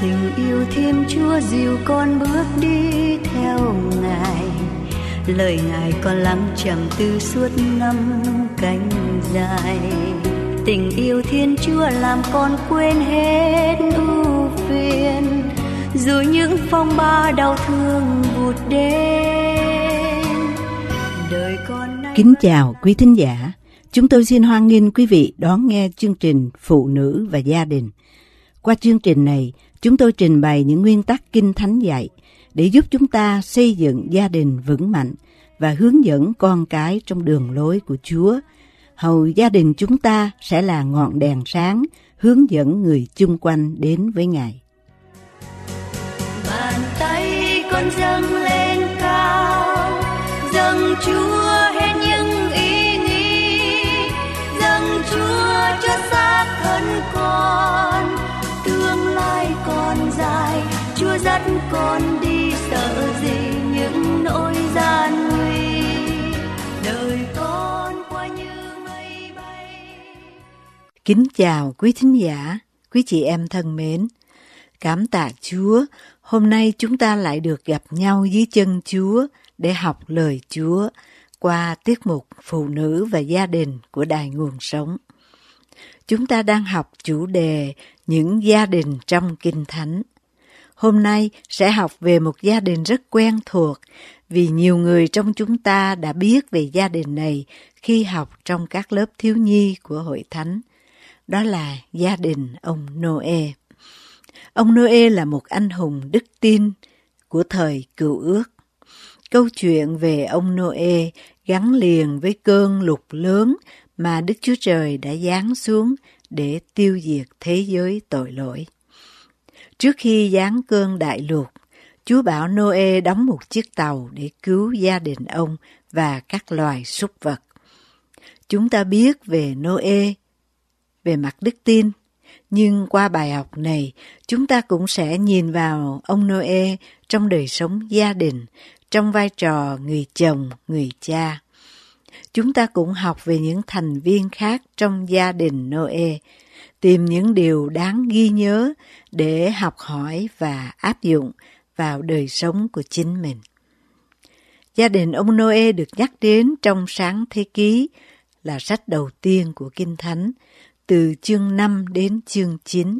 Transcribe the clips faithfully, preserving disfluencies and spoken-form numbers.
Tình yêu Thiên Chúa dìu con bước đi theo Ngài, lời Ngài con lắng trầm tư suốt năm cánh dài. Tình yêu Thiên Chúa làm con quên hết ưu phiền, dù những phong ba đau thương vụt đến. Đời con nay... Kính chào quý thính giả, chúng tôi xin hoan nghênh quý vị đón nghe chương trình Phụ nữ và gia đình. Qua chương trình này, chúng tôi trình bày những nguyên tắc Kinh Thánh dạy để giúp chúng ta xây dựng gia đình vững mạnh và hướng dẫn con cái trong đường lối của Chúa. Hầu gia đình chúng ta sẽ là ngọn đèn sáng hướng dẫn người chung quanh đến với Ngài. Bàn tay con dâng lên cao, dâng Chúa hết những ý nghĩ, dâng Chúa cho xác thân con. Tương lai còn dài, Chúa dắt con đi, sợ gì những nỗi gian nguy. Đời con qua như mây bay. Kính chào quý thính giả, quý chị em thân mến. Cảm tạ Chúa, hôm nay chúng ta lại được gặp nhau dưới chân Chúa để học lời Chúa qua tiết mục Phụ nữ và gia đình của Đài Nguồn Sống. Chúng ta đang học chủ đề những gia đình trong Kinh Thánh. Hôm nay sẽ học về một gia đình rất quen thuộc vì nhiều người trong chúng ta đã biết về gia đình này khi học trong các lớp thiếu nhi của Hội Thánh. Đó là gia đình ông Noe. Ông Noe là một anh hùng đức tin của thời Cựu Ước. Câu chuyện về ông Noe gắn liền với cơn lụt lớn mà Đức Chúa Trời đã giáng xuống để tiêu diệt thế giới tội lỗi. Trước khi giáng cơn đại lụt, Chúa bảo Noe đóng một chiếc tàu để cứu gia đình ông và các loài súc vật. Chúng ta biết về Noe về mặt đức tin, nhưng qua bài học này, chúng ta cũng sẽ nhìn vào ông Noe trong đời sống gia đình, trong vai trò người chồng, người cha. Chúng ta cũng học về những thành viên khác trong gia đình Noe, tìm những điều đáng ghi nhớ để học hỏi và áp dụng vào đời sống của chính mình. Gia đình ông Noe được nhắc đến trong Sáng Thế Ký là sách đầu tiên của Kinh Thánh, từ chương năm đến chương chín.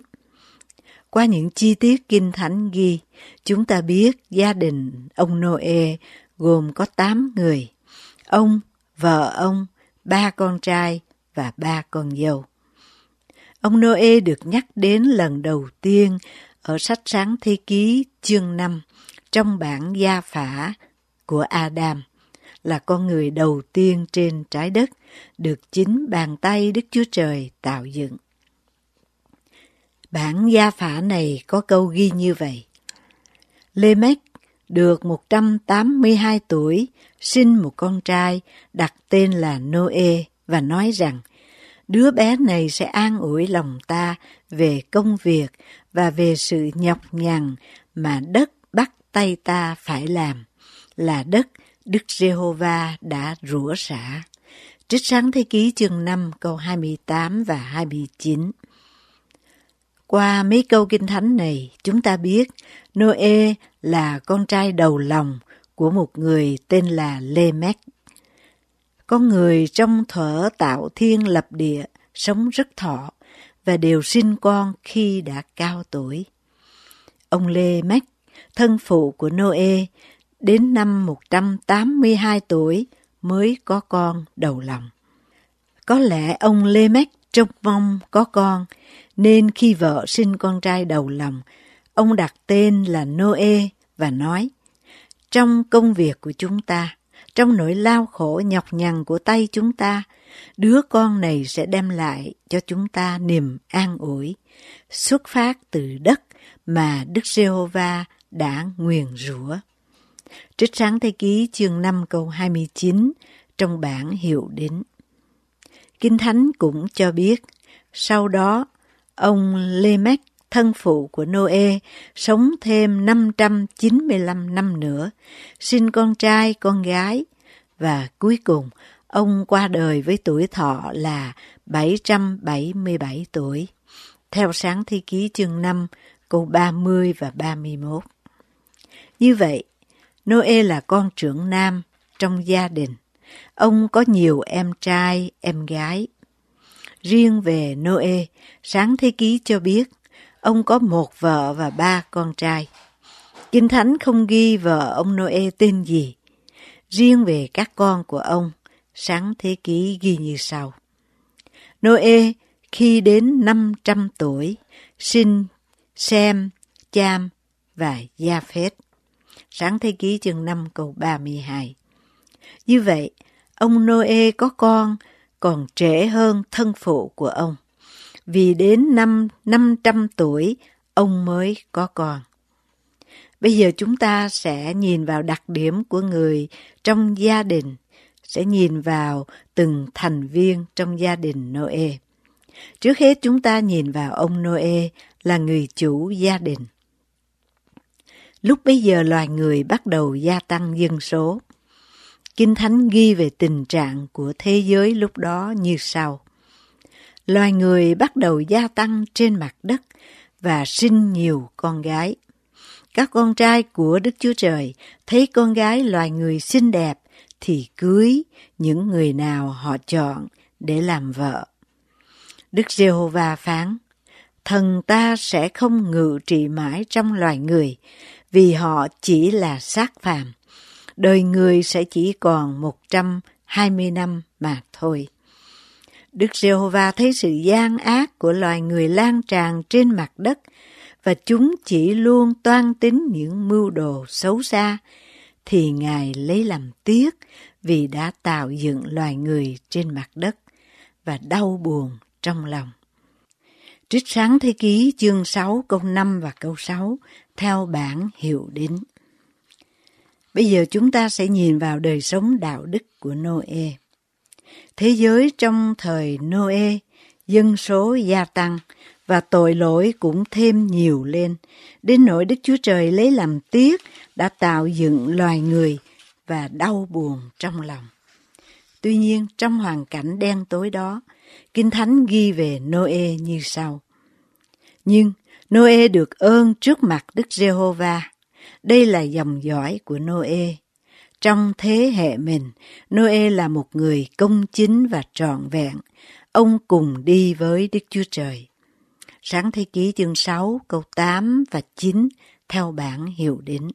Qua những chi tiết Kinh Thánh ghi, chúng ta biết gia đình ông Noe gồm có tám người, ông, vợ ông, ba con trai và ba con dâu. Ông Noe được nhắc đến lần đầu tiên ở sách Sáng Thế Ký chương năm trong bản gia phả của Adam, là con người đầu tiên trên trái đất được chính bàn tay Đức Chúa Trời tạo dựng. Bản gia phả này có câu ghi như vậy: Lê-mếch được một trăm tám mươi hai tuổi, sinh một con trai, đặt tên là Noe và nói rằng, đứa bé này sẽ an ủi lòng ta về công việc và về sự nhọc nhằn mà đất bắt tay ta phải làm, là đất Đức Giê-hô-va đã rủa xả. Trích Sáng Thế Ký chương năm câu hai mươi tám và hai mươi chín. Qua mấy câu Kinh Thánh này, chúng ta biết Noe là con trai đầu lòng của một người tên là Lê-mếch. Con người trong thuở tạo thiên lập địa sống rất thọ và đều sinh con khi đã cao tuổi. Ông Lê-mếch, thân phụ của Noe, đến năm một trăm tám mươi hai tuổi mới có con đầu lòng. Có lẽ ông Lê-mếch trông mong có con, nên khi vợ sinh con trai đầu lòng, ông đặt tên là Noe và nói, trong công việc của chúng ta, trong nỗi lao khổ nhọc nhằn của tay chúng ta, đứa con này sẽ đem lại cho chúng ta niềm an ủi, xuất phát từ đất mà Đức Giê-hô-va đã nguyền rủa. Trích Sáng Thế Ký chương năm câu hai mươi chín trong bản hiệu đính. Kinh Thánh cũng cho biết, sau đó, ông Lê-mếch, thân phụ của Noe, sống thêm năm trăm chín mươi lăm năm nữa, sinh con trai, con gái, và cuối cùng, ông qua đời với tuổi thọ là bảy trăm bảy mươi bảy tuổi. Theo Sáng Thế Ký chương năm, câu ba mươi và ba mươi mốt. Như vậy, Noe là con trưởng nam trong gia đình. Ông có nhiều em trai, em gái. Riêng về Noe, Sáng Thế Ký cho biết ông có một vợ và ba con trai. Kinh Thánh không ghi vợ ông Noe tên gì. Riêng về các con của ông, Sáng Thế Ký ghi như sau. Noe khi đến năm trăm tuổi, sinh Sem, Cham và Gia-phết. Sáng Thế Ký chương năm câu ba mươi hai. Như vậy, ông Noe có con còn trễ hơn thân phụ của ông, vì đến năm năm trăm tuổi ông mới có con. Bây giờ chúng ta sẽ nhìn vào đặc điểm của người trong gia đình, sẽ nhìn vào từng thành viên trong gia đình Noe. Trước hết chúng ta nhìn vào ông Noe là người chủ gia đình. Lúc bấy giờ loài người bắt đầu gia tăng dân số. Kinh Thánh ghi về tình trạng của thế giới lúc đó như sau. Loài người bắt đầu gia tăng trên mặt đất và sinh nhiều con gái. Các con trai của Đức Chúa Trời thấy con gái loài người xinh đẹp thì cưới những người nào họ chọn để làm vợ. Đức Giê-hô-va phán, thần ta sẽ không ngự trị mãi trong loài người, vì họ chỉ là xác phàm. Đời người sẽ chỉ còn một trăm hai mươi năm mà thôi. Đức Giê-hô-va thấy sự gian ác của loài người lan tràn trên mặt đất, và chúng chỉ luôn toan tính những mưu đồ xấu xa, thì Ngài lấy làm tiếc vì đã tạo dựng loài người trên mặt đất, và đau buồn trong lòng. Trích Sáng Thế Ký chương sáu câu năm và câu sáu theo bản Hiệu Đính. Bây giờ chúng ta sẽ nhìn vào đời sống đạo đức của Noe. Thế giới trong thời Noe, dân số gia tăng và tội lỗi cũng thêm nhiều lên, đến nỗi Đức Chúa Trời lấy làm tiếc đã tạo dựng loài người và đau buồn trong lòng. Tuy nhiên, trong hoàn cảnh đen tối đó, Kinh Thánh ghi về Noe như sau. Nhưng Noe được ơn trước mặt Đức Giê-hô-va. Đây là dòng dõi của Noe. Trong thế hệ mình, Noe là một người công chính và trọn vẹn. Ông cùng đi với Đức Chúa Trời. Sáng Thế Ký chương sáu câu tám và chín theo bản Hiệu Đính.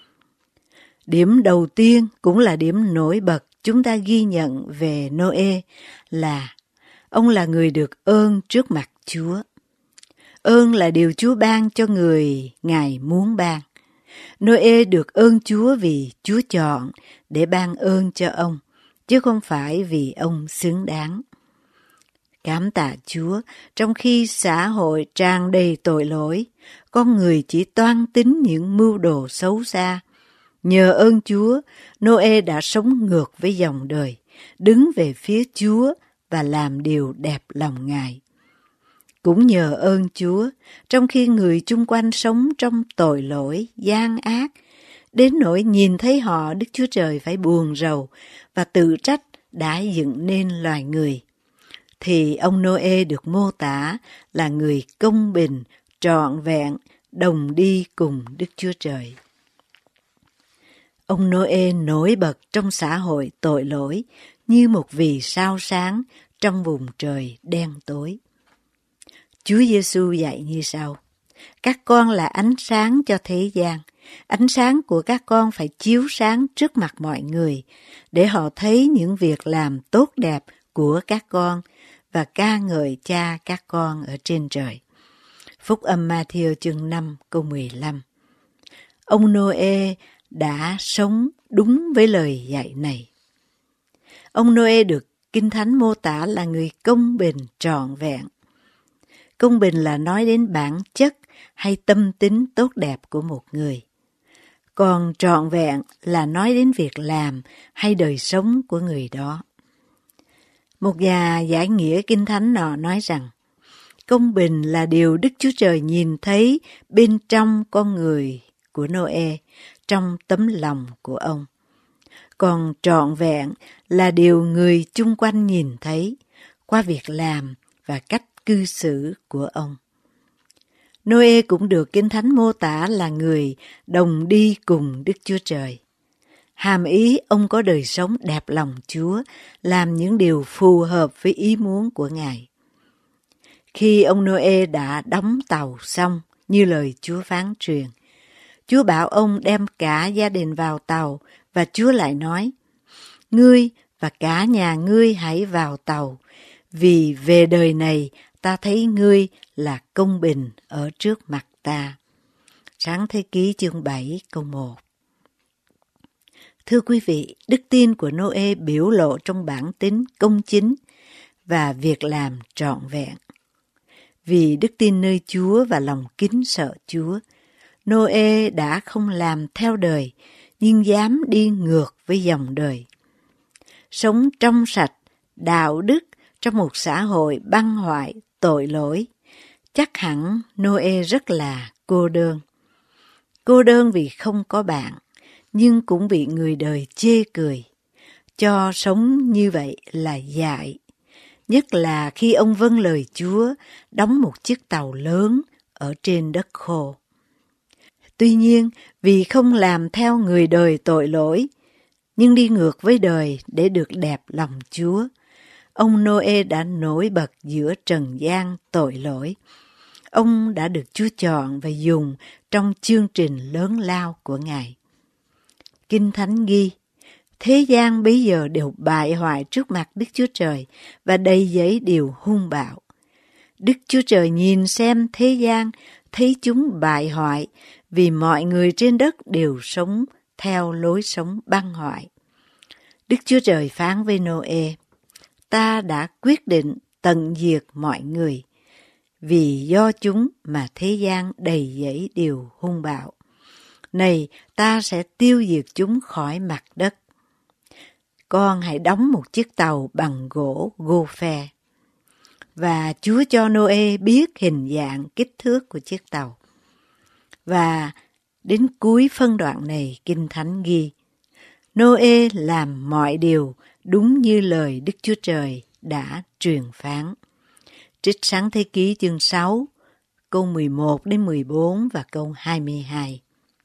Điểm đầu tiên cũng là điểm nổi bật chúng ta ghi nhận về Noe là ông là người được ơn trước mặt Chúa. Ơn là điều Chúa ban cho người Ngài muốn ban. Noe được ơn Chúa vì Chúa chọn để ban ơn cho ông, chứ không phải vì ông xứng đáng. Cảm tạ Chúa, trong khi xã hội tràn đầy tội lỗi, con người chỉ toan tính những mưu đồ xấu xa. Nhờ ơn Chúa, Noe đã sống ngược với dòng đời, đứng về phía Chúa và làm điều đẹp lòng Ngài. Cũng nhờ ơn Chúa, trong khi người chung quanh sống trong tội lỗi, gian ác, đến nỗi nhìn thấy họ Đức Chúa Trời phải buồn rầu và tự trách đã dựng nên loài người, thì ông Noe được mô tả là người công bình, trọn vẹn, đồng đi cùng Đức Chúa Trời. Ông Noe nổi bật trong xã hội tội lỗi như một vì sao sáng trong vùng trời đen tối. Chúa Giêsu dạy như sau: các con là ánh sáng cho thế gian. Ánh sáng của các con phải chiếu sáng trước mặt mọi người, để họ thấy những việc làm tốt đẹp của các con và ca ngợi Cha các con ở trên trời. Phúc âm Ma-thi-ơ chương năm câu mười lăm. Ông Noe đã sống đúng với lời dạy này. Ông Noe được Kinh Thánh mô tả là người công bình trọn vẹn. Công bình là nói đến bản chất hay tâm tính tốt đẹp của một người. Còn trọn vẹn là nói đến việc làm hay đời sống của người đó. Một nhà giải nghĩa Kinh Thánh nọ nói rằng, công bình là điều Đức Chúa Trời nhìn thấy bên trong con người của Noe, trong tấm lòng của ông. Còn trọn vẹn là điều người chung quanh nhìn thấy qua việc làm và cách cư xử của ông. Noe cũng được Kinh Thánh mô tả là người đồng đi cùng Đức Chúa Trời. Hàm ý ông có đời sống đẹp lòng Chúa, làm những điều phù hợp với ý muốn của Ngài. Khi ông Noe đã đóng tàu xong, như lời Chúa phán truyền, Chúa bảo ông đem cả gia đình vào tàu, và Chúa lại nói, ngươi và cả nhà ngươi hãy vào tàu, vì về đời này ta thấy ngươi là công bình ở trước mặt ta. Sáng Thế Ký chương bảy câu một. Thưa quý vị, đức tin của Noe biểu lộ trong bản tính công chính và việc làm trọn vẹn. Vì đức tin nơi Chúa và lòng kính sợ Chúa, Noe đã không làm theo đời, nhưng dám đi ngược với dòng đời. Sống trong sạch, đạo đức trong một xã hội băng hoại, tội lỗi, chắc hẳn Noe rất là cô đơn. Cô đơn vì không có bạn, nhưng cũng bị người đời chê cười, cho sống như vậy là dại. Nhất là khi ông vâng lời Chúa, đóng một chiếc tàu lớn ở trên đất khô. Tuy nhiên, vì không làm theo người đời tội lỗi, nhưng đi ngược với đời để được đẹp lòng Chúa, ông Noe đã nổi bật giữa trần gian tội lỗi. Ông đã được Chúa chọn và dùng trong chương trình lớn lao của Ngài. Kinh Thánh ghi, thế gian bây giờ đều bại hoại trước mặt Đức Chúa Trời và đầy dẫy điều hung bạo. Đức Chúa Trời nhìn xem thế gian, thấy chúng bại hoại vì mọi người trên đất đều sống theo lối sống băng hoại. Đức Chúa Trời phán với Noe, ta đã quyết định tận diệt mọi người, vì do chúng mà thế gian đầy dẫy điều hung bạo. Này, ta sẽ tiêu diệt chúng khỏi mặt đất. Con hãy đóng một chiếc tàu bằng gỗ gô-phe. Và Chúa cho Noe biết hình dạng kích thước của chiếc tàu. Và đến cuối phân đoạn này, Kinh Thánh ghi, Noe làm mọi điều đúng như lời Đức Chúa Trời đã truyền phán. Trích Sáng Thế Ký chương sáu, câu mười một đến mười bốn và câu hai mươi hai.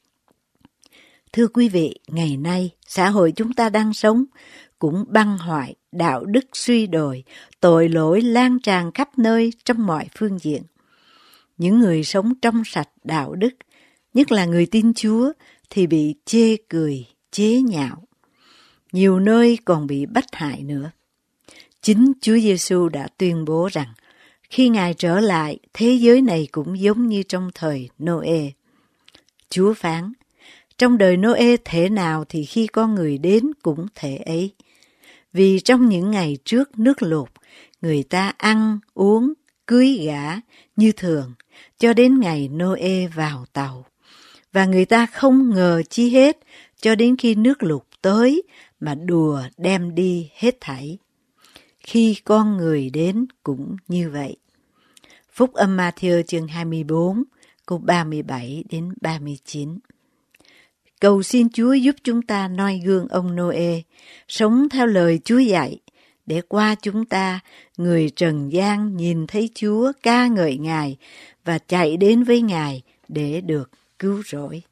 Thưa quý vị, ngày nay, xã hội chúng ta đang sống cũng băng hoại, đạo đức suy đồi, tội lỗi lan tràn khắp nơi trong mọi phương diện. Những người sống trong sạch đạo đức, nhất là người tin Chúa, thì bị chê cười, chế nhạo. Nhiều nơi còn bị bách hại nữa. Chính Chúa Giêsu đã tuyên bố rằng, khi Ngài trở lại, thế giới này cũng giống như trong thời Noe. Chúa phán, trong đời Noe thể nào thì khi con người đến cũng thể ấy. Vì trong những ngày trước nước lụt, người ta ăn, uống, cưới gả như thường, cho đến ngày Noe vào tàu. Và người ta không ngờ chi hết, cho đến khi nước lụt tới mà đùa đem đi hết thảy. Khi con người đến cũng như vậy. Phúc âm Ma-thi-ơ chương hai mươi bốn, câu ba mươi bảy đến ba mươi chín. Cầu xin Chúa giúp chúng ta noi gương ông Noe, sống theo lời Chúa dạy, để qua chúng ta, người trần gian nhìn thấy Chúa ca ngợi Ngài và chạy đến với Ngài để được cứu rỗi.